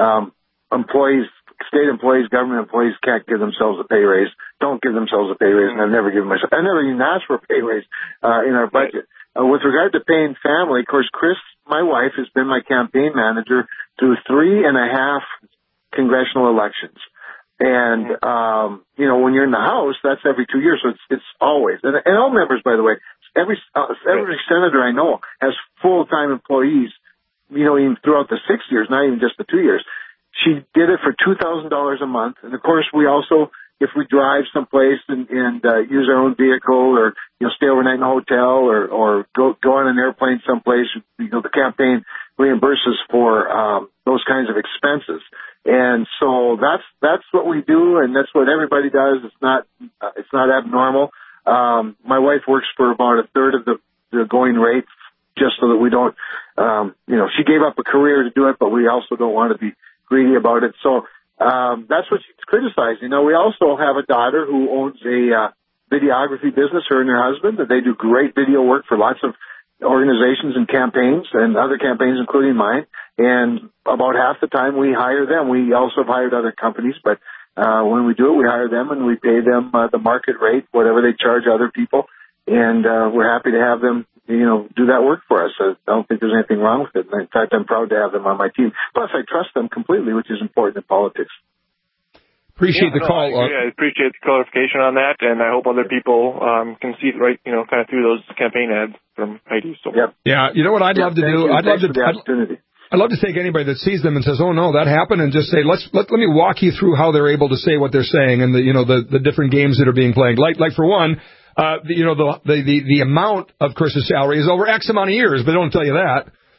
State employees, government employees can't give themselves a pay raise. Don't give themselves a pay raise. And I never even asked for a pay raise in our budget. With regard to paying family, of course, Chris, my wife, has been my campaign manager through 3.5 congressional elections. And, when you're in the House, that's every 2 years. So it's always, and all members, by the way, every senator I know has full-time employees, even throughout the 6 years, not even just the 2 years. She did it for $2,000 a month. And of course, we also, if we drive someplace and use our own vehicle or, stay overnight in a hotel or go on an airplane someplace, the campaign reimburses for, those kinds of expenses. And so that's what we do, and that's what everybody does. It's not abnormal. My wife works for about a third of the going rate, just so that we don't, she gave up a career to do it, but we also don't want to be greedy about it. So that's what she's criticizing. We also have a daughter who owns a videography business, her and her husband, and they do great video work for lots of organizations and campaigns and other campaigns, including mine. And about half the time we hire them. We also have hired other companies, but when we do it, we hire them and we pay them the market rate, whatever they charge other people. And we're happy to have them, do that work for us. I don't think there's anything wrong with it. In fact, I'm proud to have them on my team. Plus, I trust them completely, which is important in politics. Appreciate the call. I appreciate the clarification on that, and I hope other people can see it right, kind of through those campaign ads from Heidi. So. Yep. Yeah, you know what I'd love to do? I'd love to take anybody that sees them and says, "Oh no, that happened," and just say, "Let me walk you through how they're able to say what they're saying and the different games that are being played." Like for one, the amount of Chris's salary is over X amount of years, but they don't tell you that.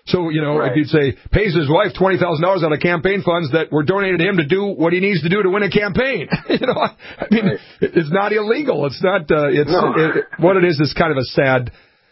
So, if you'd say, pays his wife $20,000 out of campaign funds that were donated to him to do what he needs to do to win a campain. It's not illegal. It's not, what it is kind of a sad,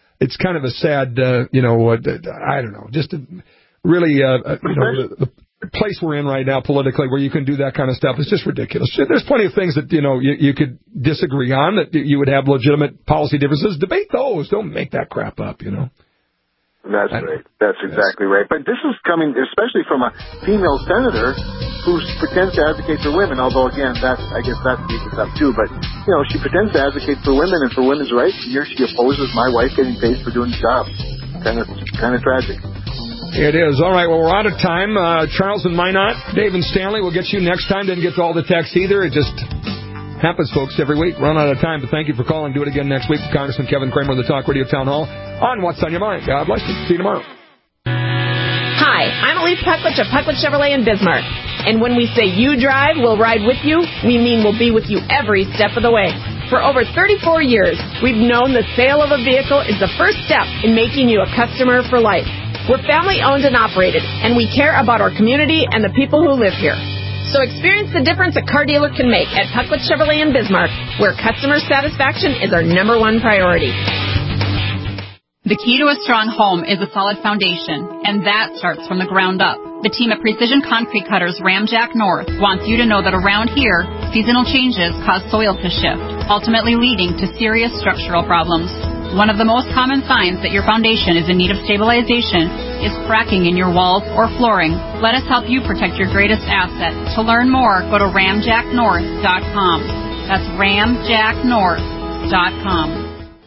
I don't know, just really, the place we're in right now politically where you can do that kind of stuff is just ridiculous. There's plenty of things that, you could disagree on, that you would have legitimate policy differences. Debate those. Don't make that crap up, That's right. That's exactly right. But this is coming especially from a female senator who pretends to advocate for women, although, again, I guess that's deep stuff, too. But, she pretends to advocate for women and for women's rights. Here she opposes my wife getting paid for doing the job. Kind of tragic. It is. All right, well, we're out of time. Charles and Minot, Dave and Stanley, we'll get you next time. Didn't get to all the texts either. It just happens, folks, every week. Run out of time, but thank you for calling. Do it again next week with Congressman Kevin Cramer of the Talk Radio Town Hall on What's on Your Mind. God bless you. See you tomorrow. Hi, I'm Elise Puckwich of Puckwich Chevrolet in Bismarck. And when we say you drive, we'll ride with you, we mean we'll be with you every step of the way. For over 34 years, we've known the sale of a vehicle is the first step in making you a customer for life. We're family-owned and operated, and we care about our community and the people who live here. So experience the difference a car dealer can make at Puckwich Chevrolet in Bismarck, where customer satisfaction is our #1 priority. The key to a strong home is a solid foundation, and that starts from the ground up. The team at Precision Concrete Cutters Ramjack North wants you to know that around here, seasonal changes cause soil to shift, ultimately leading to serious structural problems. One of the most common signs that your foundation is in need of stabilization is cracking in your walls or flooring. Let us help you protect your greatest asset. To learn more, go to ramjacknorth.com. That's ramjacknorth.com.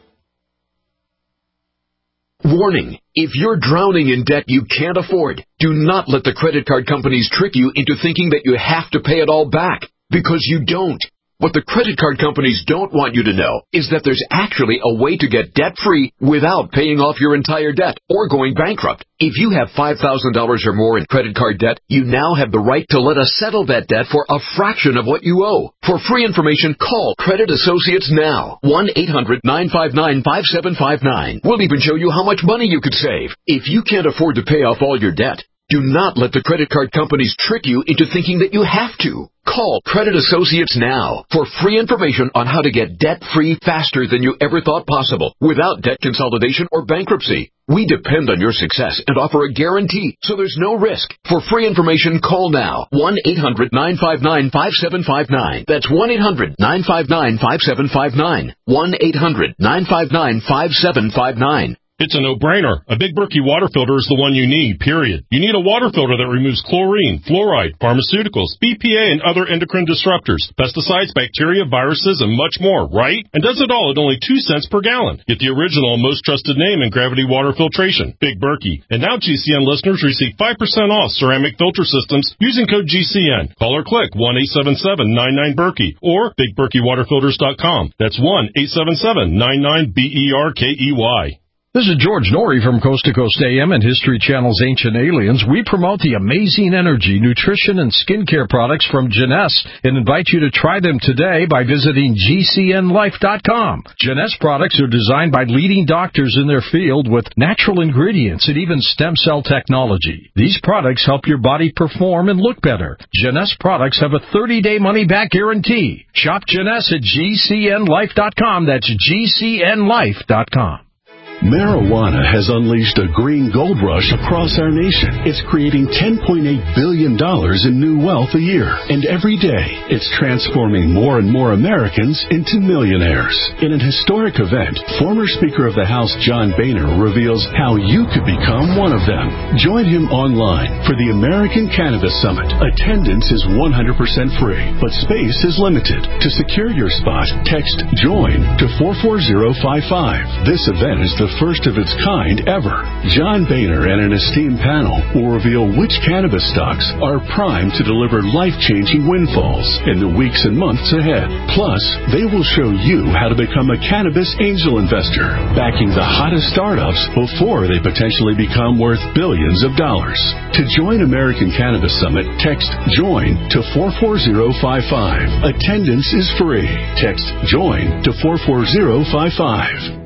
Warning. If you're drowning in debt you can't afford, do not let the credit card companies trick you into thinking that you have to pay it all back, because you don't. What the credit card companies don't want you to know is that there's actually a way to get debt-free without paying off your entire debt or going bankrupt. If you have $5,000 or more in credit card debt, you now have the right to let us settle that debt for a fraction of what you owe. For free information, call Credit Associates now. 1-800-959-5759. We'll even show you how much money you could save. If you can't afford to pay off all your debt, do not let the credit card companies trick you into thinking that you have to. Call Credit Associates now for free information on how to get debt-free faster than you ever thought possible without debt consolidation or bankruptcy. We depend on your success and offer a guarantee, so there's no risk. For free information, call now. 1-800-959-5759. That's 1-800-959-5759. 1-800-959-5759. It's a no-brainer. A Big Berkey water filter is the one you need, period. You need a water filter that removes chlorine, fluoride, pharmaceuticals, BPA, and other endocrine disruptors, pesticides, bacteria, viruses, and much more, right? And does it all at only 2 cents per gallon. Get the original and most trusted name in gravity water filtration, Big Berkey. And now GCN listeners receive 5% off ceramic filter systems using code GCN. Call or click 1-877-99-BERKEY or BigBerkeyWaterFilters.com. That's 1-877-99-BERKEY. This is George Norrie from Coast to Coast AM and History Channel's Ancient Aliens. We promote the amazing energy, nutrition, and skincare products from Jeunesse and invite you to try them today by visiting GCNLife.com. Jeunesse products are designed by leading doctors in their field with natural ingredients and even stem cell technology. These products help your body perform and look better. Jeunesse products have a 30-day money-back guarantee. Shop Jeunesse at GCNLife.com. That's GCNLife.com. Marijuana has unleashed a green gold rush across our nation. It's creating $10.8 billion in new wealth a year. And every day, it's transforming more and more Americans into millionaires. In an historic event, former Speaker of the House John Boehner reveals how you could become one of them. Join him online for the American Cannabis Summit. Attendance is 100% free, but space is limited. To secure your spot, text JOIN to 44055. This event is the first of its kind ever. John Boehner and an esteemed panel will reveal which cannabis stocks are primed to deliver life-changing windfalls in the weeks and months ahead. Plus, they will show you how to become a cannabis angel investor, backing the hottest startups before they potentially become worth billions of dollars. To join American Cannabis Summit, text JOIN to 44055. Attendance is free. Text JOIN to 44055.